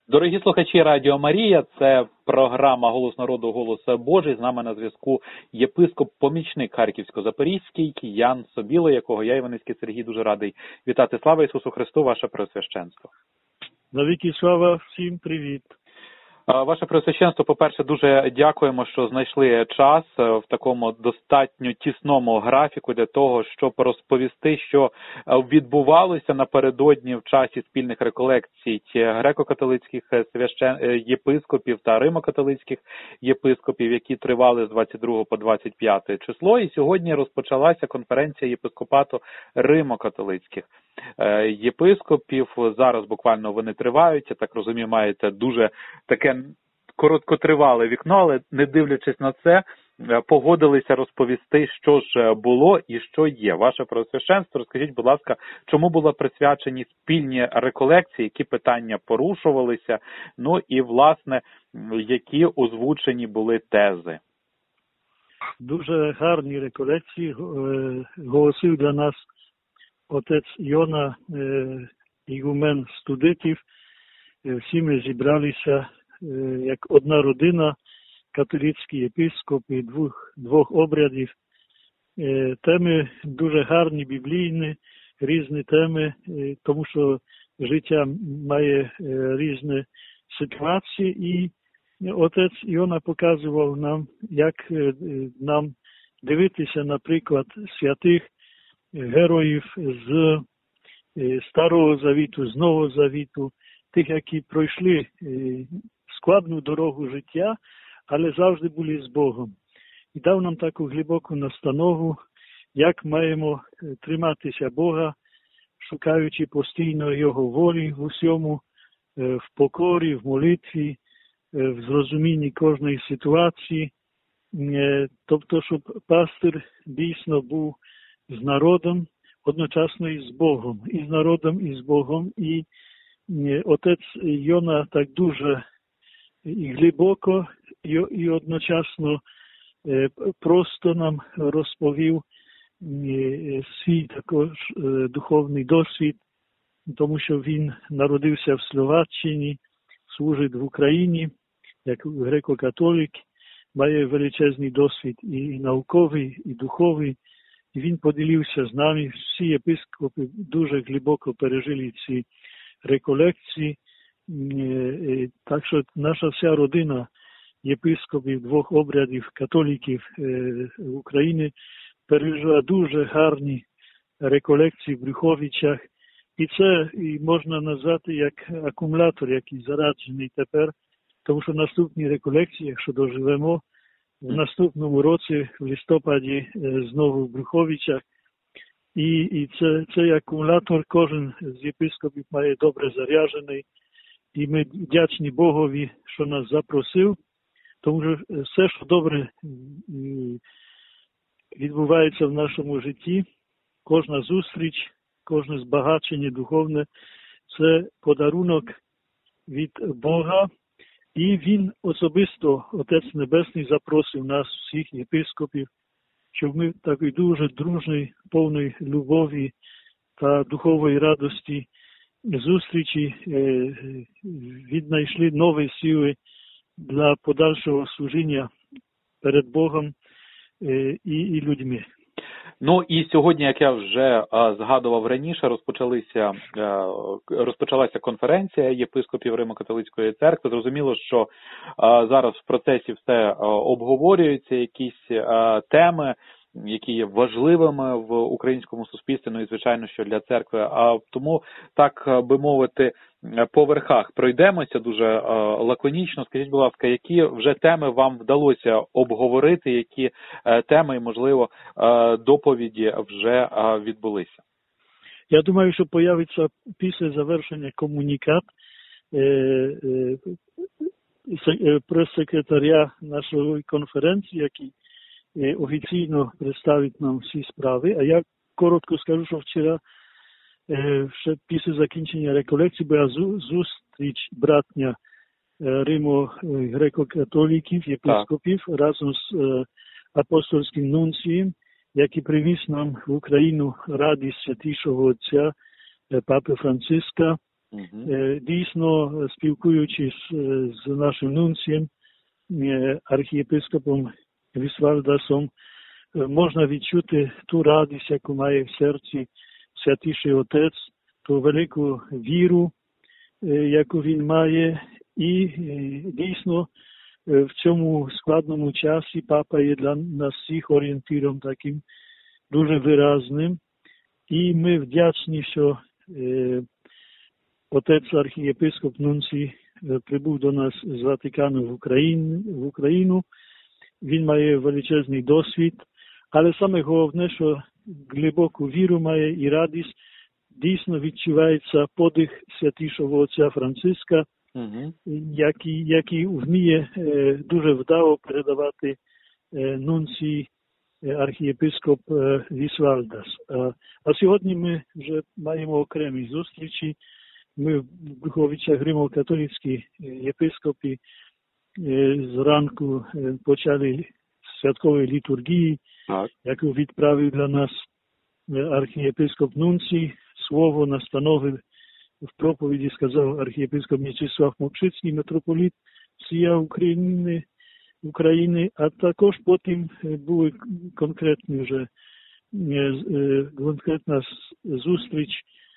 Дорогі слухачі Радіо Марія, це програма «Голос народу. Голос Божий». З нами на зв'язку єпископ-помічник Харківсько-Запорізький Ян Собіло, якого я, Іваницький Сергій, дуже радий вітати. Слава Ісусу Христу, ваше Преосвященство. Навіки слава, всім привіт. Ваше Преосвященство, по-перше, дуже дякуємо, що знайшли час в такому достатньо тісному графіку для того, щоб розповісти, що відбувалося напередодні в часі спільних реколекцій греко-католицьких єпископів та римо-католицьких єпископів, які тривали з 22 по 25 число. І сьогодні розпочалася конференція єпископату римо-католицьких єпископів. Зараз буквально вони тривають. Я так розумію, маєте дуже таке короткотривале вікно, але не дивлячись на це, погодилися розповісти, що ж було і що є. Ваше Преосвященство, розкажіть, будь ласка, чому були присвячені спільні реколекції, які питання порушувалися, ну і, власне, які озвучені були тези? Дуже гарні реколекції голосив для нас отець Йона, ігумен студитів. Всі ми зібралися як одна родина, католицькі єпископи двох обрядів. Теми дуже гарні, біблійні, різні теми, тому що життя має різні ситуації. І отець Йона показував нам, як нам дивитися, наприклад, святих героїв з Старого Завіту, з Нового Завіту, тих, які пройшли складну дорогу життя, але завжди були з Богом. І дав нам таку глибоку настанову, як маємо триматися Бога, шукаючи постійно Його волі в усьому, в покорі, в молитві, в зрозумінні кожної ситуації. Тобто, щоб пастир дійсно був з народом, одночасно і з Богом, і з народом, і з Богом. І отець Йона так дуже і глибоко, і одночасно просто нам розповів свій також духовний досвід, тому що він народився в Словаччині, служить в Україні, як греко-католик, має величезний досвід і науковий, і духовий. І він поділився з нами. Всі єпископи дуже глибоко пережили ці реколекції. Так що наша вся родина єпископів двох обрядів католиків України пережила дуже гарні реколекції в Брюховичах. І це можна назвати як акумулятор, який зараджений тепер, тому що наступні реколекції, якщо доживемо, в наступному році, в листопаді, знову в Брюховичах. І цей акумулятор кожен з єпископів має добре заряджений. І ми вдячні Богові, що нас запросив, тому що все, що добре відбувається в нашому житті, кожна зустріч, кожне збагачення духовне, це подарунок від Бога. І він особисто, Отець Небесний, запросив нас, всіх єпископів, щоб ми в такій дуже дружній, повній любові та духової радості зустрічі віднайшли нові сили для подальшого служіння перед Богом і людьми. Ну і сьогодні, як я вже згадував раніше, розпочалася конференція єпископів Римо-католицької церкви. Зрозуміло, що зараз в процесі все обговорюються, якісь теми, які є важливими в українському суспільстві, ну і, звичайно, що для церкви. А тому, так би мовити, по верхах пройдемося дуже лаконічно. Скажіть, будь ласка, які вже теми вам вдалося обговорити, які теми і, можливо, доповіді вже відбулися? Я думаю, що появиться після завершення комунікат прес-секретаря нашої конференції, який офіційно представить нам всі справи. А я коротко скажу, що вчора, ще після закінчення реколекції, була зустріч братня Римо-греко-католиків, єпископів, разом з апостольським нунцієм, який привіз нам в Україну радість святішого отця Папи Франциска Дійсно, спілкуючись з нашим нунцієм, архієпископом Вісвальдасом, можна відчути ту радість, яку має в серці Святіший Отець, ту велику віру, яку він має, і дійсно в цьому складному часі папа є для нас всіх орієнтиром таким дуже виразним. І ми вдячні, що отець архієпископ Нунцій прибув до нас з Ватикану в Україну. Він має величезний досвід, але саме головне, що глибоку віру має і радість. Дійсно відчувається подих святішого отця Франциска, який вміє дуже вдало передавати нунцій архієпископ Вісвальдас. А сьогодні ми вже маємо окремі зустрічі. Ми в Духовичах Римо-католицькій єпископі зранку почали святкової літургії, яку відправив для нас архієпископ Нунцій. Слово настановив в проповіді, сказав архієпископ М'ячеслав Мовчицький, митрополит всієї України, а також потім були конкретна зустріч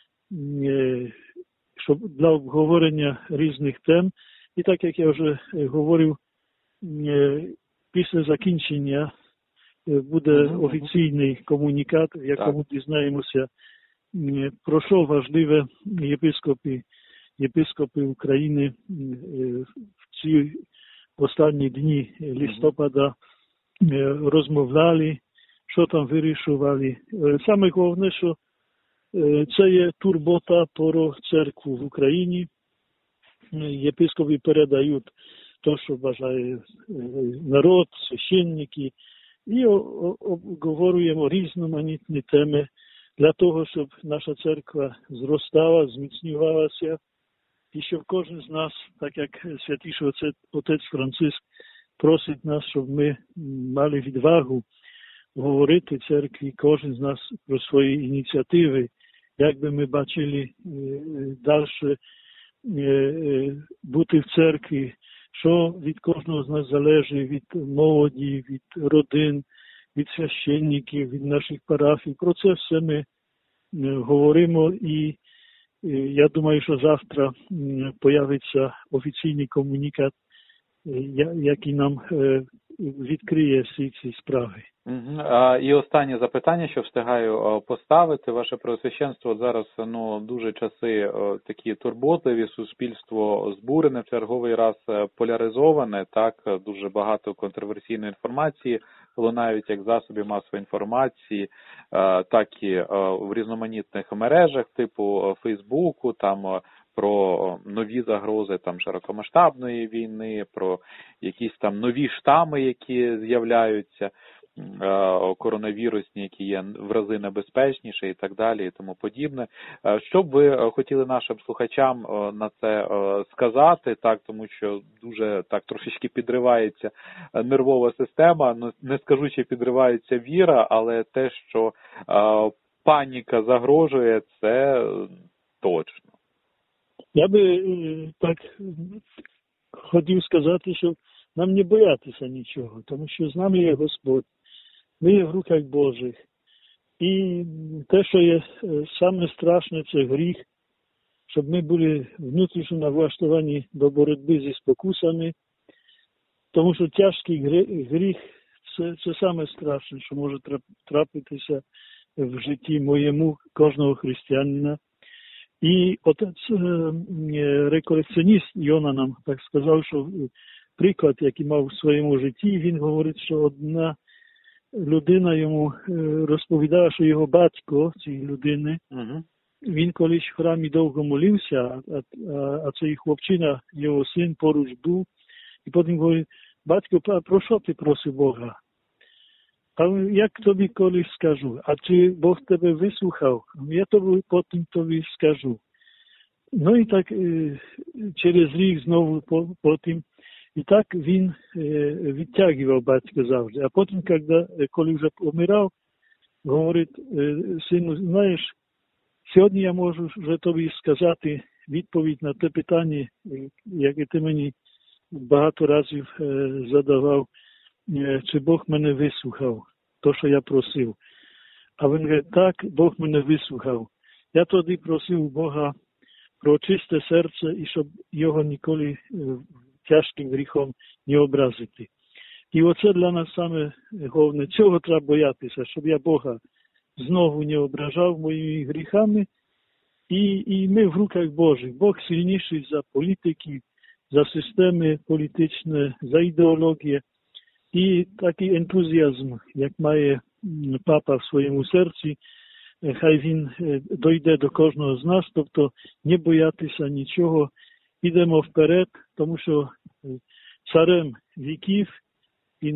для обговорення різних тем. І так, як я вже говорив, після закінчення буде офіційний комунікат, в якому дізнаємося, про що важливе єпископи України в ці останні дні листопада розмовляли, що там вирішували. Саме головне, що це є турбота про церкву в Україні. Єпископи передають те, що бажає народ, священники, і обговорюємо різноманітні теми для того, щоб наша церква зростала, зміцнювалася, і щоб кожен з нас, так як святіший отець Франциск просить нас, щоб ми мали відвагу говорити церкві, кожен з нас про свої ініціативи, як би ми бачили далі бути в церкві, що від кожного з нас залежить, від молоді, від родин, від священників, від наших парафій. Про це все ми говоримо, і я думаю, що завтра появиться офіційний комунікат, який нам відкриє всі ці справи. І останнє запитання, що встигаю поставити. Ваше Преосвященство, зараз дуже часи такі турботливі, суспільство збурене, в черговий раз поляризоване, так, дуже багато контроверсійної інформації лунають як засобів масової інформації, так і в різноманітних мережах, типу Фейсбуку, там про нові загрози там широкомасштабної війни, про якісь там нові штами, які з'являються, коронавірусні, які є в рази небезпечніші і так далі, і тому подібне. Що б ви хотіли нашим слухачам на це сказати, так, тому що дуже так трошечки підривається нервова система, не скажу, чи підривається віра, але те, що паніка загрожує, це точно. Я би так хотів сказати, що нам не боятися нічого, тому що з нами є Господь. Ми є в руках Божих. І те, що є саме страшне, це гріх, щоб ми були внутрішньо налаштовані до боротьби зі спокусами, тому що тяжкий гріх – це саме страшне, що може трапитися в житті моєму, кожного християнина. І отець реколекціоніст Йона нам так сказав, що приклад, який мав в своєму житті, він говорить, що одна людина йому розповідала, що його батько цієї людини, він колись в храмі довго молився, а цей хлопчина, його син, поруч був, і потім говорить: батько, про що ти просив Бога? А як тобі колись скажу? А чи Бог тебе вислухав? Я потім тобі скажу. Ну і так через рік знову потім. І так він відтягував батька завжди. А потім, коли вже помирав, говорить: сину, знаєш, сьогодні я можу вже тобі сказати відповідь на те питання, яке ти мені багато разів задавав, чи Бог мене вислухав, то, що я просив. А він каже, так, Бог мене вислухав. Я тоді просив Бога про чисте серце і щоб його ніколи тяжким гріхом не образити. І оце для нас саме головне. Цього треба боятися, щоб я Бога знову не ображав моїми гріхами. І ми в руках Божих. Бог сильніший за політики, за системи політичні, за ідеологію. І такий ентузіазм, як має папа в своєму серці, хай він дойде до кожного з нас, тобто не боятися нічого, ідемо вперед, тому що царем віків і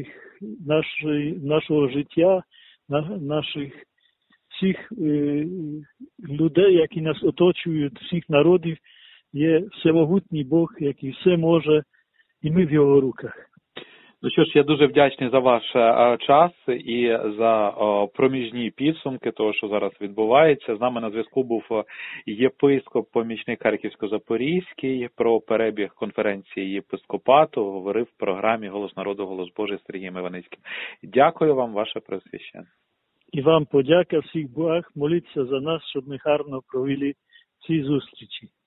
нашого життя, наших всіх людей, які нас оточують, всіх народів, є всемогутній Бог, який все може, і ми в його руках. Ну що ж, я дуже вдячний за ваш час і за проміжні підсумки того, що зараз відбувається. З нами на зв'язку був єпископ, помічник Харківсько-Запорізький, про перебіг конференції єпископату, говорив в програмі «Голос народу, голос Божий» з Сергієм Іваницьким. Дякую вам, ваше Преосвященство. І вам подяка, всіх благ, моліться за нас, щоб ми гарно провели ці зустрічі.